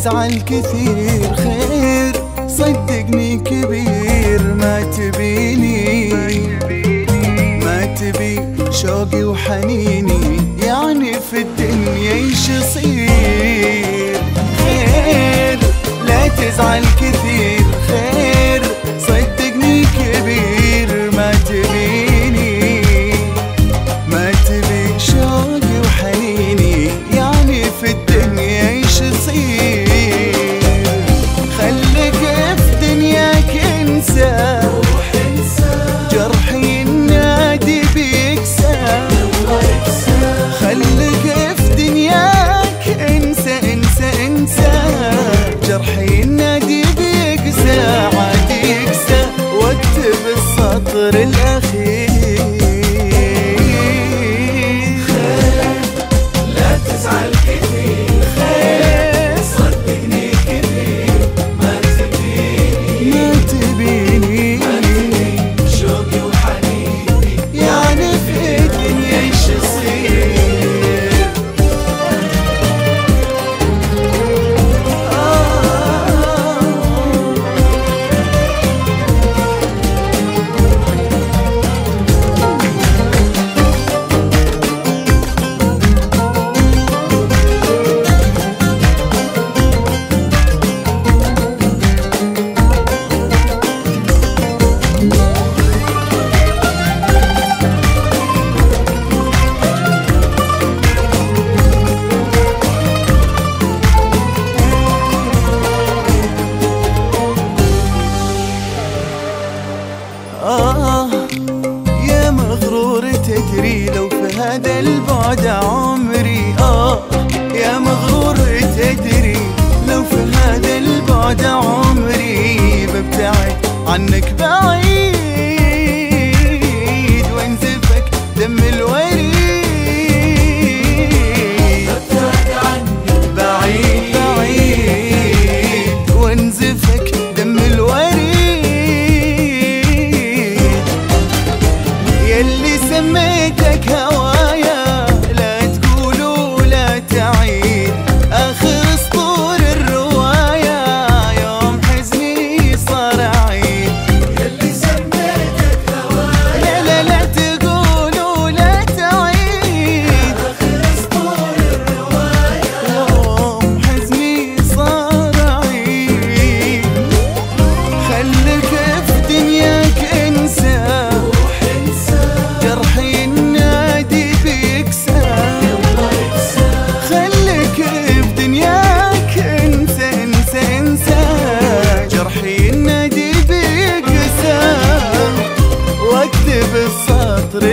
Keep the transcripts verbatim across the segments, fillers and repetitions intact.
تزعل كثير، خير صدقني كبير. ما تبيني ما تبي شوقي وحنيني، يعني في الدنيا ايش يصير؟ خير لا تزعل كثير، خير صدقني كبير. ما تبيني ما تبي شوقي وحنيني، يعني في الدنيا ايش يصير؟ خليك في دنياك انسى، جرحي ينادي بيكسى. خليك في دنياك انسى انسى انسى، جرحي ينادي بيكسى. عادي يكسى واكتب السطر الاخير. آه يا مغرور تدري لو في هذا البعد عمري. آه يا مغرور تدري لو في هذا البعد عمري. ببتعد عنك بعيد وانزفك دم الوريد. ببتعد عنك بعيد بعيد وانزفك دم الوريد. يلي سميتك هوايا لا تقول ولا تعيد، آخر سطور الرواية يوم حزني صار عيد. يلي سميتك هوايا لا لا تقول ولا تعيد، آخر سطور الرواية يوم حزني صار عيد. خليك في دنياك انسى، جرحي ينادي بيكسى. خليك في دنياك انسى انسى انسى، جرحي ينادي بيكسى واكتب السطر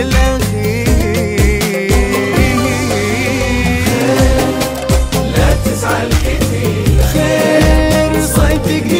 الاخير. لا تزعل كثير، خير صدقني